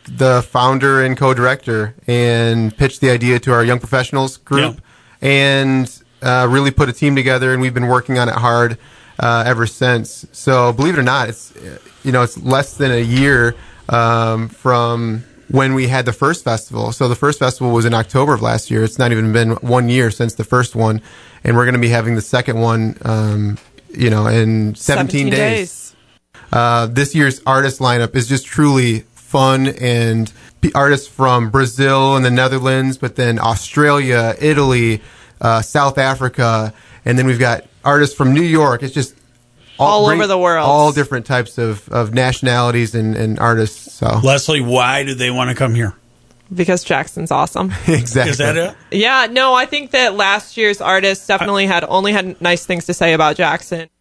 the founder and co-director and pitched the idea to our young professionals group and really put a team together, and we've been working on it hard ever since. So believe it or not, it's less than a year from when we had the first festival. So the first festival was in October of last year. It's not even been 1 year since the first one, and we're going to be having the second one, in 17 days. This year's artist lineup is just truly fun, and artists from Brazil and the Netherlands, but then Australia, Italy, South Africa, and then we've got artists from New York. It's just all over the world. All different types of nationalities and artists. So, Leslie, why do they want to come here? Because Jackson's awesome. Exactly. Is that it? Yeah, no, I think that last year's artists definitely had nice things to say about Jackson.